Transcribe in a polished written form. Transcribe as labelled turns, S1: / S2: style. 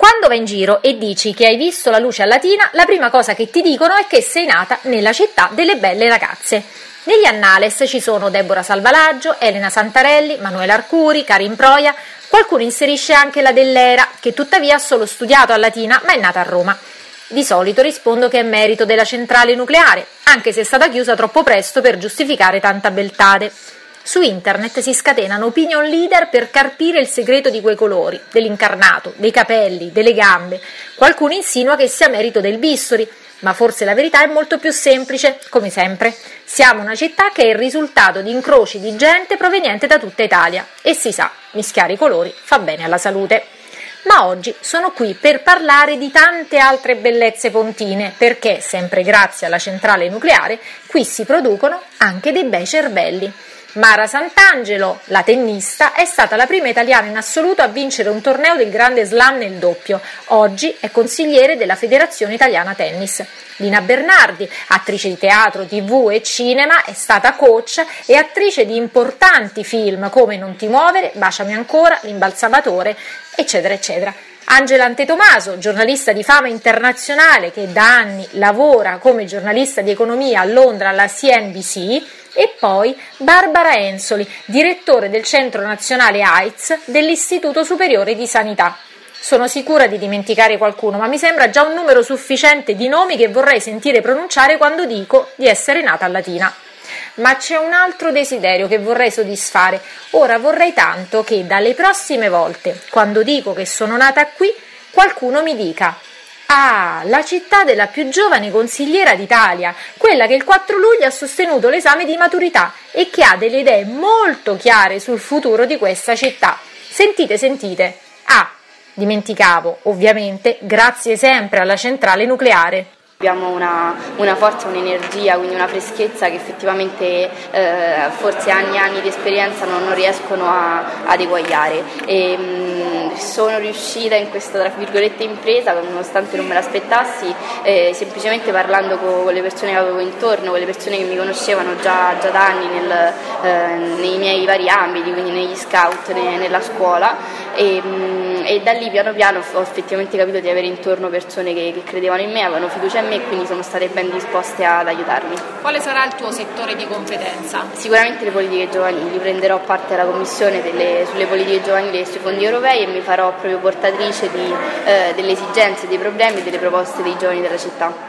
S1: Quando vai in giro e dici che hai visto la luce a Latina, la prima cosa che ti dicono è che sei nata nella città delle belle ragazze. Negli annales ci sono Deborah Salvalaggio, Elena Santarelli, Manuela Arcuri, Karin Proia. Qualcuno inserisce anche la Dell'Era, che tuttavia ha solo studiato a Latina ma è nata a Roma. Di solito rispondo che è merito della centrale nucleare, anche se è stata chiusa troppo presto per giustificare tanta beltade. Su internet si scatenano opinion leader per carpire il segreto di quei colori, dell'incarnato, dei capelli, delle gambe. Qualcuno insinua che sia merito del bisturi, ma forse la verità è molto più semplice, come sempre. Siamo una città che è il risultato di incroci di gente proveniente da tutta Italia e si sa, mischiare i colori fa bene alla salute. Ma oggi sono qui per parlare di tante altre bellezze pontine, perché, sempre grazie alla centrale nucleare, qui si producono anche dei bei cervelli. Mara Santangelo, la tennista, è stata la prima italiana in assoluto a vincere un torneo del Grande Slam nel doppio. Oggi è consigliere della Federazione Italiana Tennis. Lina Bernardi, attrice di teatro, TV e cinema, è stata coach e attrice di importanti film come Non ti muovere, Baciami ancora, L'imbalsamatore, eccetera, eccetera. Angela Antetomaso, giornalista di fama internazionale che da anni lavora come giornalista di economia a Londra alla CNBC, e poi Barbara Ensoli, direttore del Centro Nazionale AIDS dell'Istituto Superiore di Sanità. Sono sicura di dimenticare qualcuno, ma mi sembra già un numero sufficiente di nomi che vorrei sentire pronunciare quando dico di essere nata a Latina. Ma c'è un altro desiderio che vorrei soddisfare. Ora vorrei tanto che dalle prossime volte, quando dico che sono nata qui, qualcuno mi dica: ah, la città della più giovane consigliera d'Italia, quella che il 4 luglio ha sostenuto l'esame di maturità e che ha delle idee molto chiare sul futuro di questa città. Sentite, sentite. Ah, dimenticavo, ovviamente, grazie sempre alla centrale nucleare.
S2: Abbiamo una forza, un'energia, quindi una freschezza che effettivamente forse anni e anni di esperienza non riescono ad eguagliare. Sono riuscita in questa, tra virgolette, impresa, nonostante non me l'aspettassi, semplicemente parlando con le persone che avevo intorno, con le persone che mi conoscevano già da anni nei miei vari ambiti, quindi negli scout, nella scuola, e da lì piano piano ho effettivamente capito di avere intorno persone che credevano in me, avevano fiducia in me e quindi sono state ben disposte ad aiutarmi.
S3: Quale sarà il tuo settore di competenza?
S2: Sicuramente le politiche giovanili, prenderò parte alla commissione sulle politiche giovanili e sui fondi europei e mi farò proprio portatrice delle esigenze, dei problemi e delle proposte dei giovani della città.